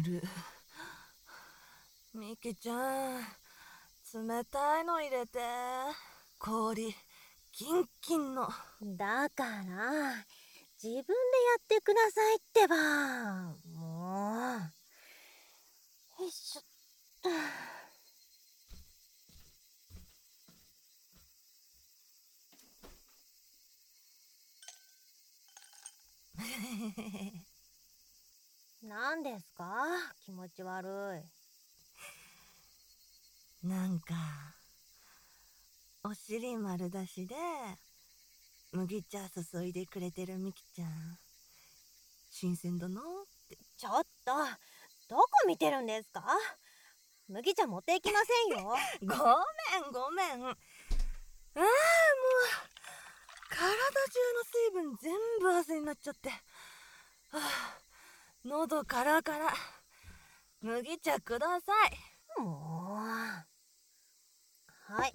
る。みきちゃん、冷たいの入れて。氷キンキンの。 だから自分でやってくださいってば。もう。よいしょっと。何ですか？気持ち悪い。なんかお尻丸出しで麦茶注いでくれてるみきちゃん、新鮮だなって。 ちょっと、どこ見てるんですか？麦茶持っていきませんよ。 ごめん。もう体中の水分全部汗になっちゃって、喉カラカラ。麦茶ください。 もう。はい。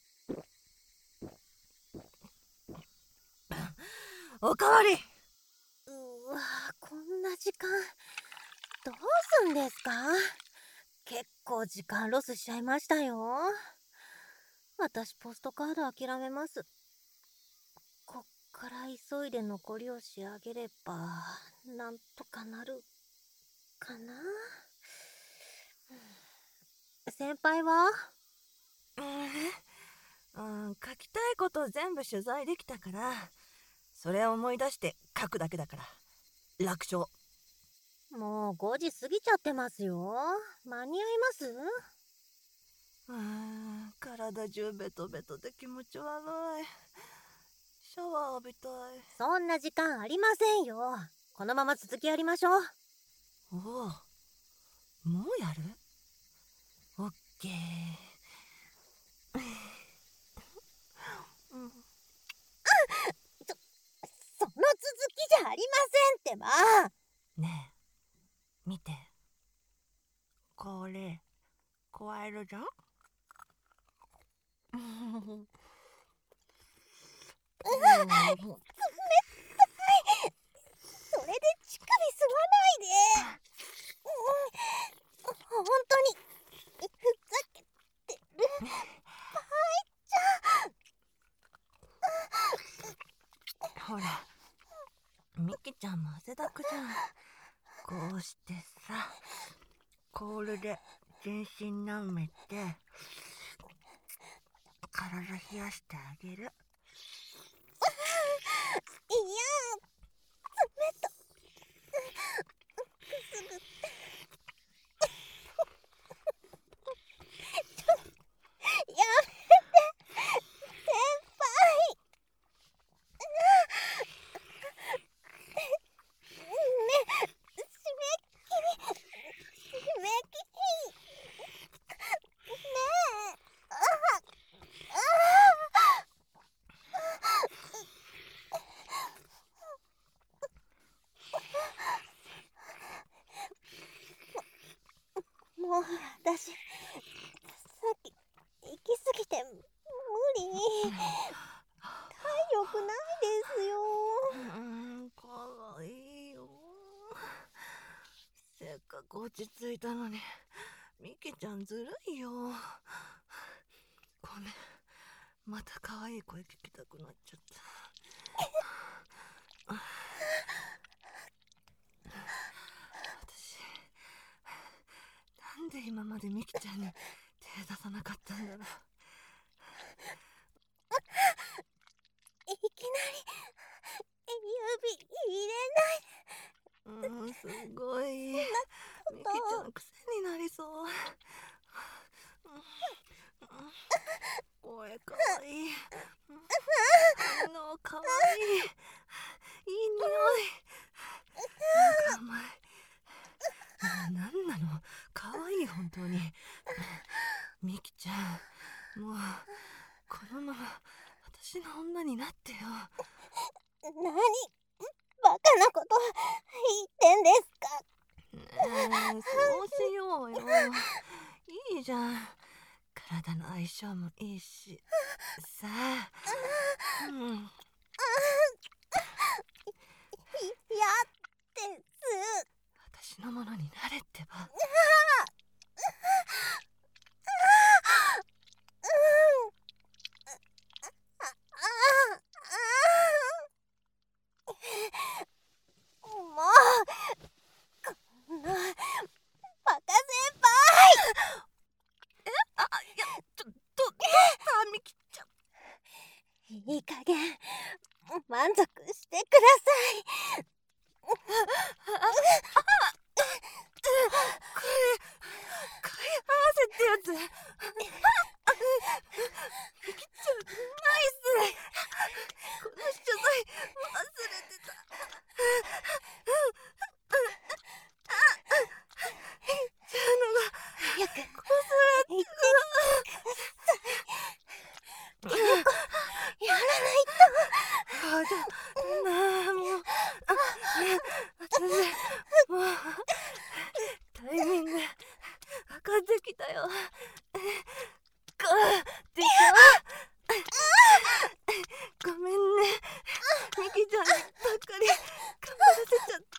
おかわり。 うわ、こんな時間どうすんですか？結構時間ロスしちゃいましたよ。私ポストカード諦めます。こっから急いで残りを仕上げればなんとかなるかな。先輩は？ 書きたいこと全部取材できたから、それを思い出して書くだけだから楽勝。 もう5時過ぎちゃってますよ。間に合います？ 体中ベトベトで気持ち悪い。シャワー浴びたい。 そんな時間ありませんよ。このまま続きやりましょう。 おお、もうやる？オッケー。 その続きじゃありませんってば。 ねえ、見て。これ加えるじゃん。 冷たい。それで乳首吸わないで。本当にふざけてる。パイちゃん。 ほら、みきちゃんも汗だくじゃん。こうしてさ、コールで全身舐めて体冷やしてあげる。 いや、冷た。くすぐって。やめて、先輩。ね、締め切りねえ。もう私さっき行き過ぎて無理。体力ないですよ。 かわいいよ。せっかく落ち着いたのにみきちゃんずるいよ。ごめん、また可愛い声聞きたくなっちゃった。私なんで今までみきちゃんに手出さなかったんだろう。 いきなり指入れない。 すごい。みきちゃん癖になりそう。声かわいい。のかわいい。いい匂い。なんか甘い。なんなの、かわいい本当に。みきちゃん、もうこのまま私の女になってよ。 何バカなこと言ってんですか？ そうしようよ。いいじゃん、体の相性もいいしさあ。嫌です。 私私のものになれってば。 もうこんなバカ先輩。 いや、どうしたみきちゃん。 いい加減満足してください。 貝合わせってやつ。みきちゃんナイス。この謝罪忘れてた。ちゃうのが早くこすれ言ってください。やらないと。 もう私もうタイミング分かってきたよ。でしょ。ごめんね、みきちゃんにばっかり頑張らせちゃった。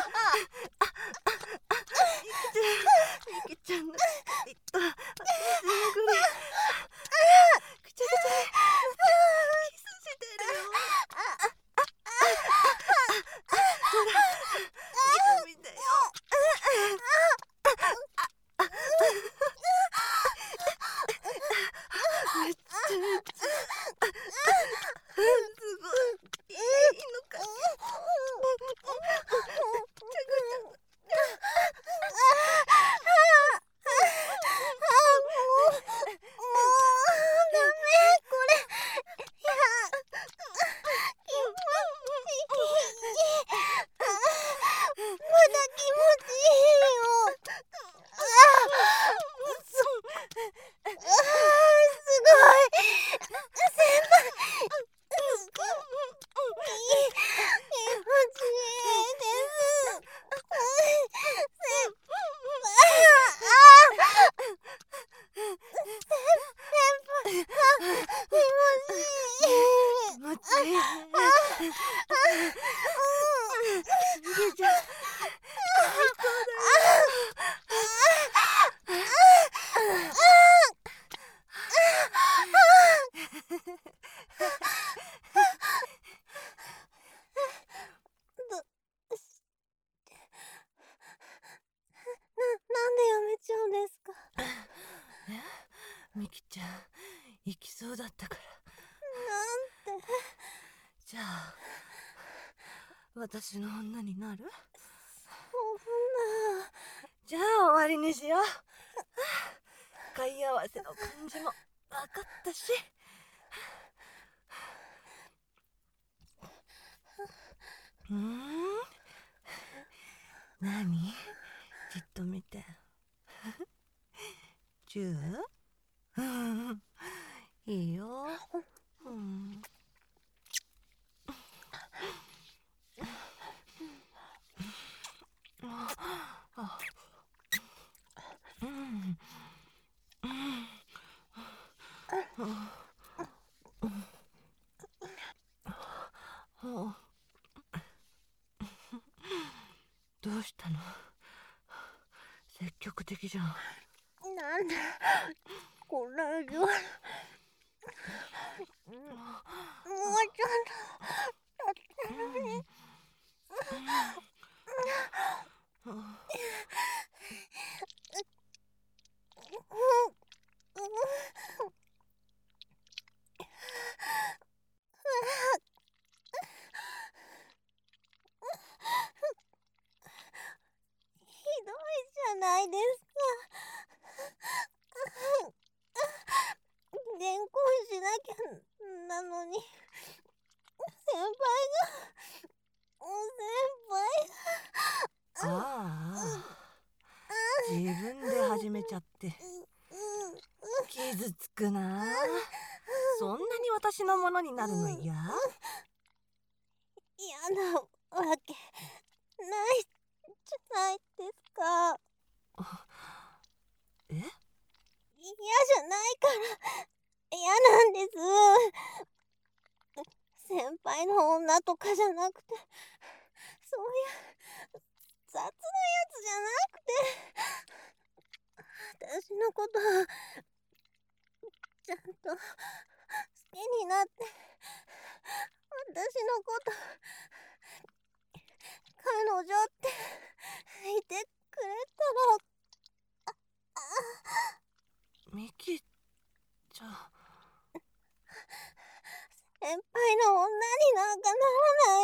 みきちゃんのきっと私のぐらいぐちゃぐちゃにキスしてるよ。ほら見てよ。めっちゃすごいいいのか。 なんでやめちゃうんですか？ みきちゃん行きそうだったから。 なんて。 じゃあ私の女になる？ そんな。 じゃあ終わりにしよう。貝合わせの感じも分かったし。何？じっと見て。チュー？いいよ。どうしたの？積極的じゃん。 なんでこれ以上もうちょっとだったのに。ひどいじゃないですか。連行しなきゃなのに、先輩がああ、自分で始めちゃって傷つくな。そんなに私のものになるの嫌？ 嫌なわけないじゃないですか。 え？ 嫌じゃないから嫌なんです。先輩の女とかじゃなくて、そういう雑なやつくて、私のことちゃんと好きになって、私のこと彼女って言ってくれたら。 ミキちゃん、 先輩の女になんかならない。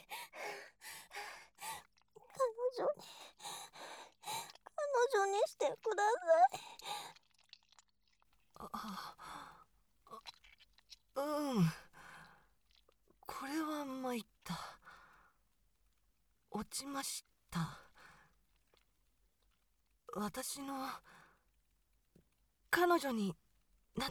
彼女にしてください。 うん、これは参った。落ちました。私の彼女になって。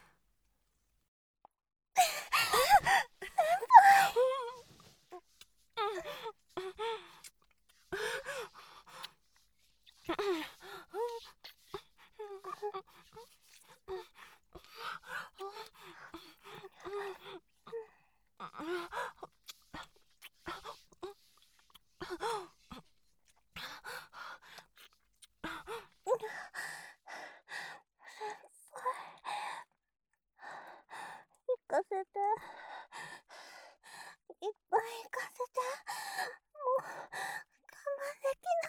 行かせて、いっぱい行かせて。もう我慢できない。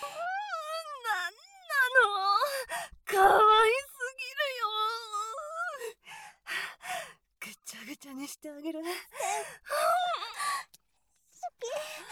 なんなの、かわいすぎるよ。ぐちゃぐちゃにしてあげる。 好き。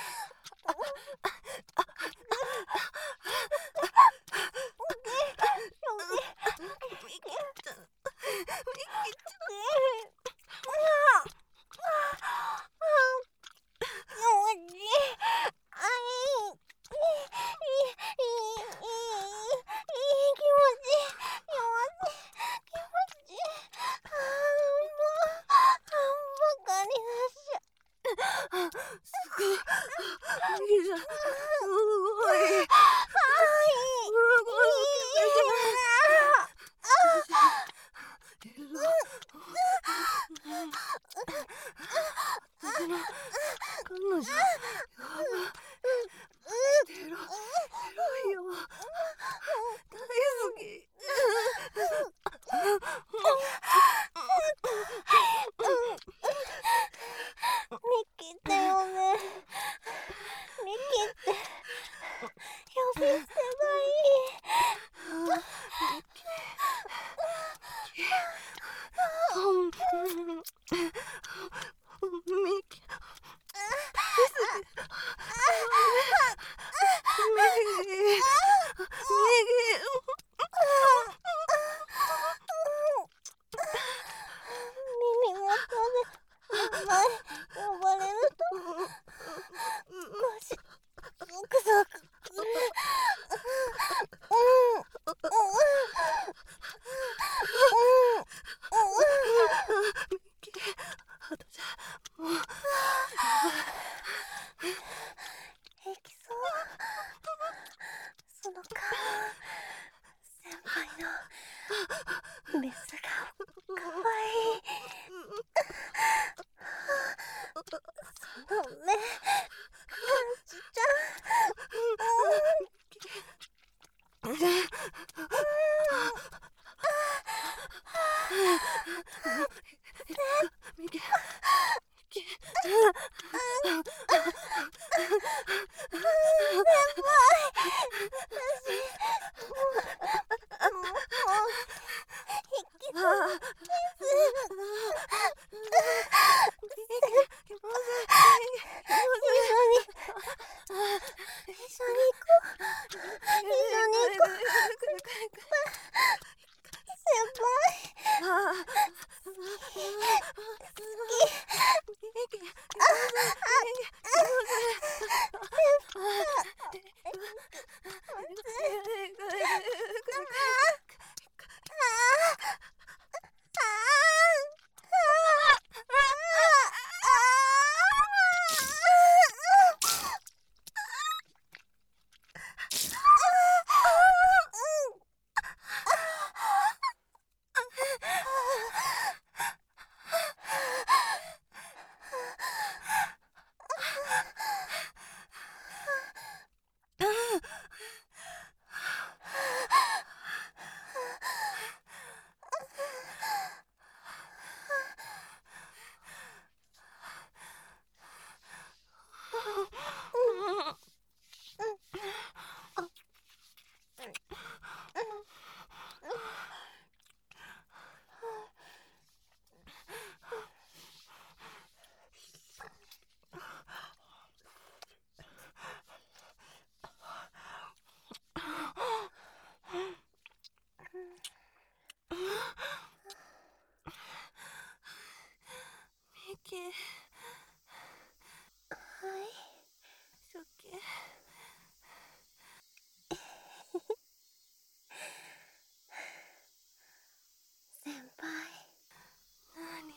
メスがかわいい。その目、感じちゃけ。 はい。 処刑。 先輩。 何？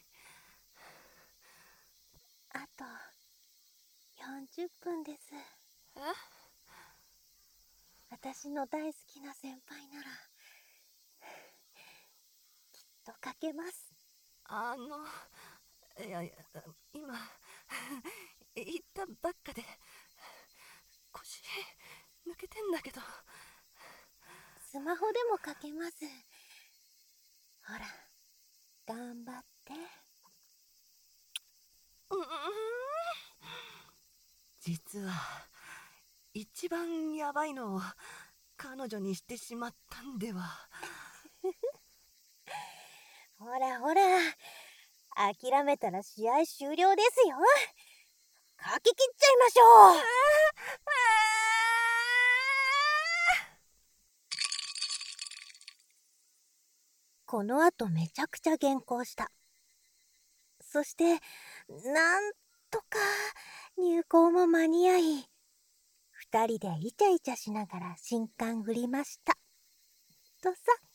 あと40分です。 え？ 私の大好きな先輩ならきっと書けます。 いや、今行ったばっかで腰抜けてんだけど。 スマホでも書けます。ほら、頑張って。 実は一番ヤバいのを彼女にしてしまったんでは。 ほらほら、諦めたら試合終了ですよ。書き切っちゃいましょう。この後めちゃくちゃ原稿した。そしてなんとか入稿も間に合い、2人でイチャイチャしながら新刊振りましたとさ。